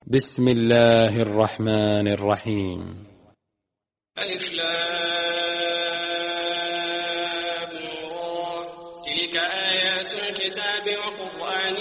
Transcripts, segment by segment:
بسم الله الرحمن الرحيم. ألف لام را. تلك آيات الكتاب وقرآن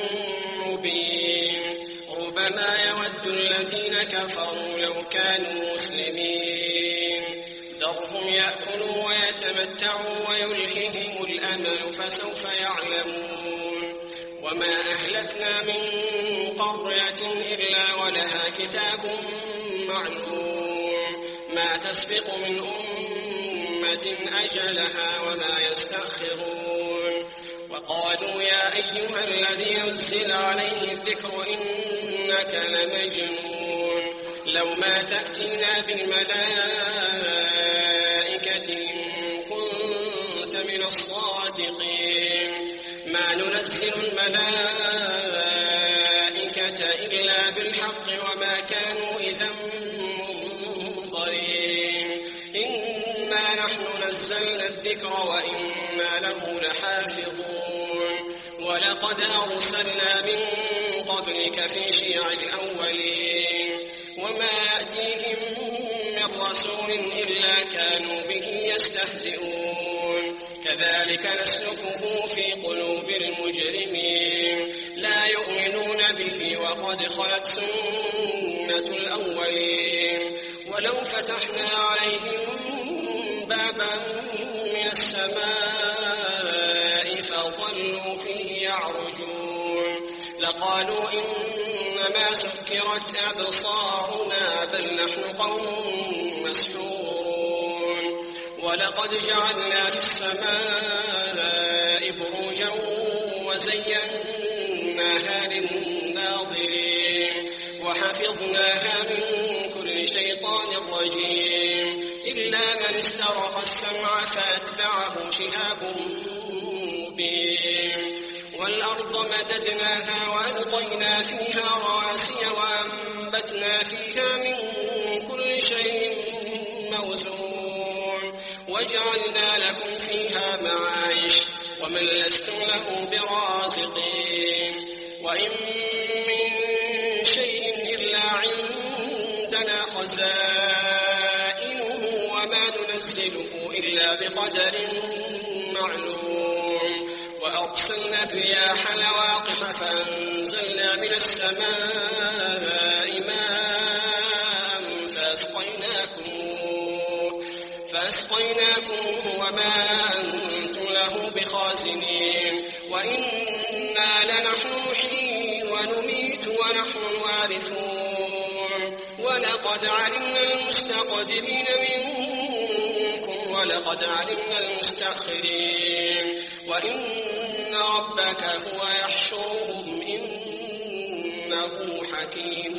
مبين. ربما يود الذين كفروا لو كانوا مسلمين. ذرهم يأكلوا ويتمتعوا ويلههم الأمل فسوف يعلمون. وما أهلكنا من قرية إلا ولها كتاب معلوم. ما تسبق من أمة أجلها وما يستأخرون. وقالوا يا أيها الذي نزل عليه الذكر إنك لمجنون. لو ما تأتينا بالملائكة إن كنت من الصادقين. ما ننزل الملائكة إلا بالحق وما كانوا إذا منظرين. إنا نحن نزلنا الذكر وإنا له لحافظون. ولقد أرسلنا من قبلك في شيع الأولين. وما يأتيهم من رسول إلا كانوا به يستهزئون. كذلك نسلكه في قلوب المجرمين. لا يؤمنون به وقد خلت سنة الأولين. ولو فتحنا عليهم بابا من السماء فظلوا فيه يعرجون لقالوا إنما سكرت أبصارنا بل نحن قوم مسحورون. ولقد جعلنا في السماء بروجا وزيناها للناظرين وحفظناها من كل شيطان رجيم إلا من استرق السمع فأتبعه شهاب مبين. والأرض مددناها وألقينا فيها رواسي وأنبتنا فيها من كل شيء موزون وجعلنا لكم فيها معايش ومن لستم له برازقين. وإن من شيء إلا عندنا خزائنه وما ننزله إلا بقدر معلوم. وأرسلنا الرياح لواقح فأنزلنا من السماء ماء فأسقيناكم وما أنتم له بخازنين. وإنا لنحن نحيي ونميت ونحن الوارثون. ولقد علمنا المستقدمين منكم ولقد علمنا المستأخرين. وإن ربك هو يحشرهم إنه حكيم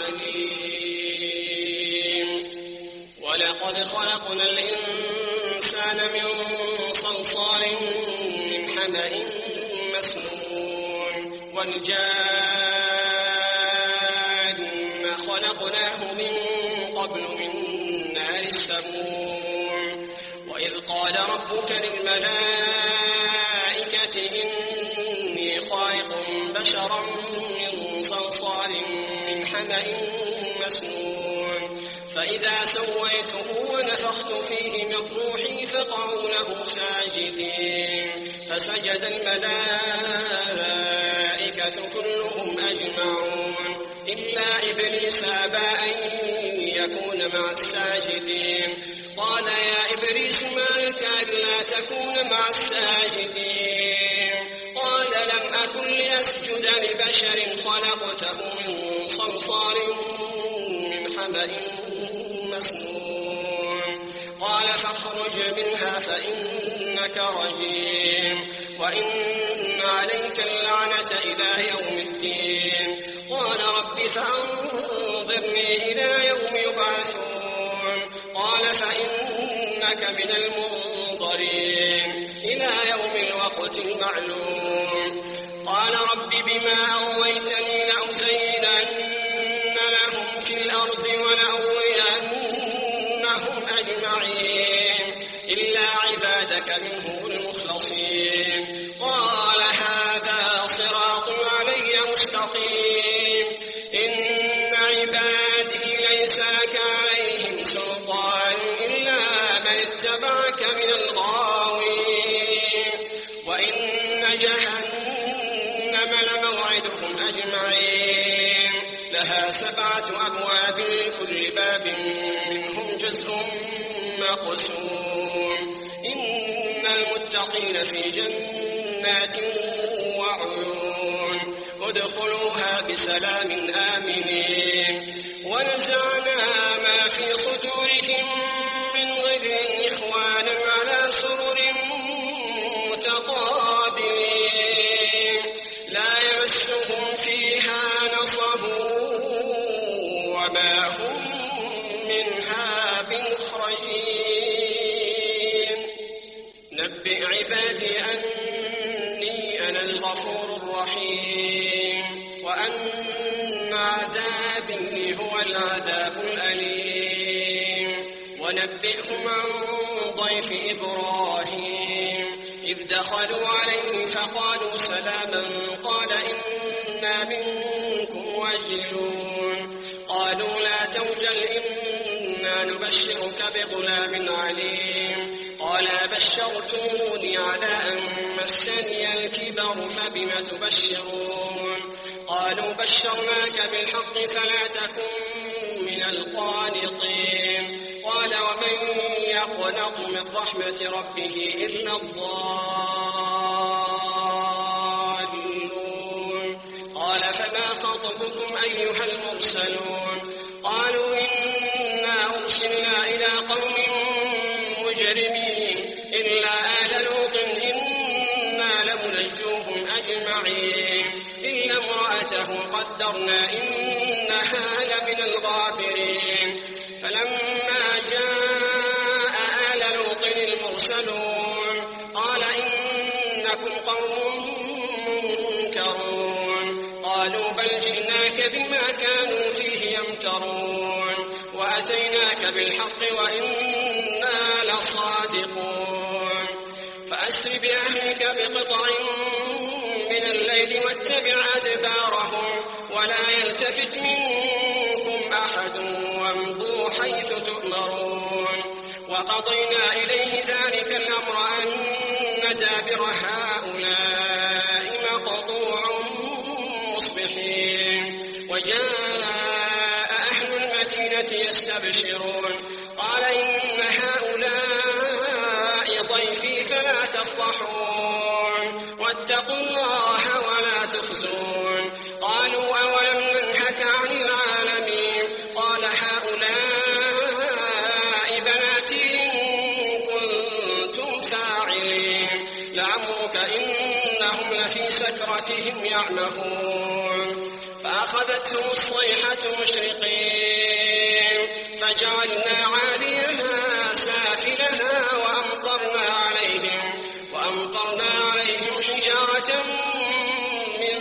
عليم. ولقد خلقنا الإنسان من صلصال من حمأ مسنون. والجان خلقناه من قبل من نار السموم. وإذ قال ربك للملائكة إني خالق بشرا من صلصال من حمأ مسنون. فإذا سويته ونفخت فيه من روحي فقعوا له ساجدين. فسجد الملائكة كلهم أجمعون إلا إبليس أبى أن يكون مع الساجدين. قال يا إبليس ما لك ألا تكون مع الساجدين؟ قال لم أكن لأسجد لبشر خلقته من صلصال من حمأ مسنون. قال فاخرج منها فإنك رجيم وإن عليك اللعنة إلى يوم الدين. قال رب فأنظرني إلى يوم يبعثون. قال فإنك من المنظرين إلى يوم الوقت المعلوم. قال رب بما أغويتني لأزينن لهم في الأرض ولأغوينهم أجمعين إلا عبادك منهم المخلصين. قال هذا صراط علي مستقيم. إن عبادي ليس لك عليهم سلطان إلا من اتبعك من الغاوين وإن جهنم لموعدهم أجمعين لها 7 أبواب لكل باب منهم جزء مقسوم إن المتقين في جنات وعيون ادخلوها بسلام آمنين ونزعنا ما في صدورهم من غل إخوانا على سرر متقابلين لا يمسهم فيها نصب وما هم منها بمخرجين نبئ عبادي أني أنا الغفور الرحيم وأن عذابي هو العذاب الأليم ونبئهم عن ضيف إبراهيم إذ دخلوا عليه فقالوا سلاما قال إنا منكم وجلون قالوا لا توجل إنا نبشرك بغلام عليم قال بشرتموني على أن مسني الكبر فبم تبشرون قالوا بشرناك بالحق فلا تكن من القانطين قال ومن يقنط من رحمة ربه إلا الضالون قال فما خطبكم أيها المرسلون قالوا إنا أرسلنا إلى قوم مجرمين إلا آل لوط إنا لمنجوهم أجمعين إلا امرأته قدرنا إنها لمن الغابرين فلما جاء آل لوط المرسلون قال إنكم قوم منكرون قالوا بل جئناك بما كانوا فيه يمترون وأتيناك بالحق وإنا لصادقون فأسر بأهلك بقطع من الليل واتبع أدبارهم ولا يلتفت منكم أحد وامضوا حيث تؤمرون وقضينا إليه ذلك الأمر أن دابر هؤلاء مقطوع مصبحين وجاء أهل المدينة يستبشرون قال إن هؤلاء ضيفي فلا تفضحون واتقوا الله ولا تخزون قالوا أولم ننهك عن العالمين قال هؤلاء بناتي إن كنتم فاعلين لعمرك إنهم لفي سكرتهم يعمهون فأخذتهم الصيحة مشرقين فجعلنا عاليها سافلها وأمطرنا عليهم حجارة من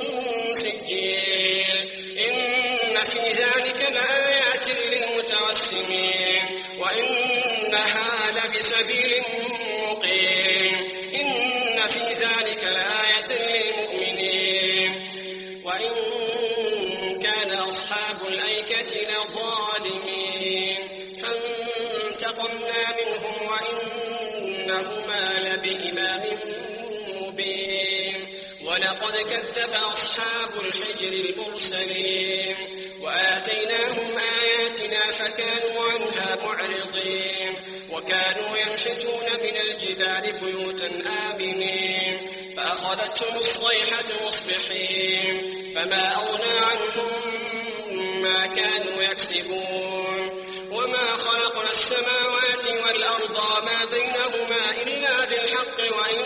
سجيل إن في ذلك لآيات للمتوسمين وإنها لبسبيل مقيم إن في ذلك لآية للمؤمنين وإن كان أصحاب الأيكة لظالمين فانتقمنا منهم وإنهما لبإمام مبين ولقد كذب أصحاب الحجر المرسلين وآتيناهم آياتنا فكانوا عنها معرضين وكانوا ينحتون من الجبال بيوتا آمنين فأخذتهم الصيحة مصبحين فما أغنى عنهم ما كانوا يكسبون وما خلقنا السماوات والأرض وما بينهما إلا بالحق وإن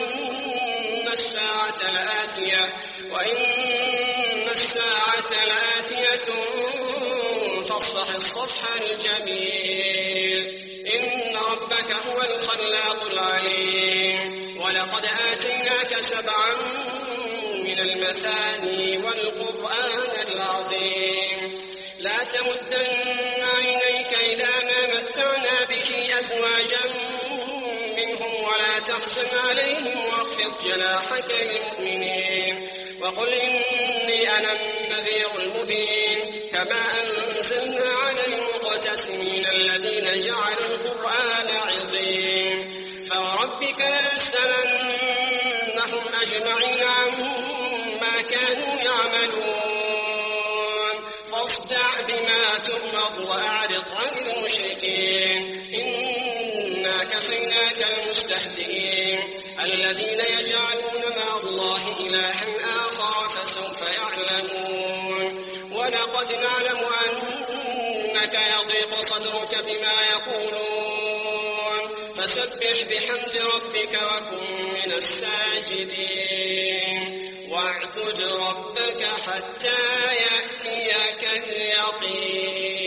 الساعة لآتية فاصفح الصفح الجميل إن ربك هو الخلاق العليم ولقد آتيناك 7 من المثاني والقرآن العظيم لا تمدن عينيك إلى ما متعنا به أزواجا منهم ولا تحزن عليهم واخفض جناحك للمؤمنين وقل إني أنا النذير المبين كما أنزلنا من الذين جعلوا القرآن عضين فوربك لنسألنهم أجمعين عما كانوا يعملون فاصدع بما تؤمر وأعرض عن المشركين إنا كفيناك المستهزئين الذين يجعلون مع الله إلها آخر فسوف يعلمون ولقد نعلم أنك يضيق صدرك بما يقولون فسبح بحمد ربك وكن من الساجدين واعبد ربك حتى يأتيك اليقين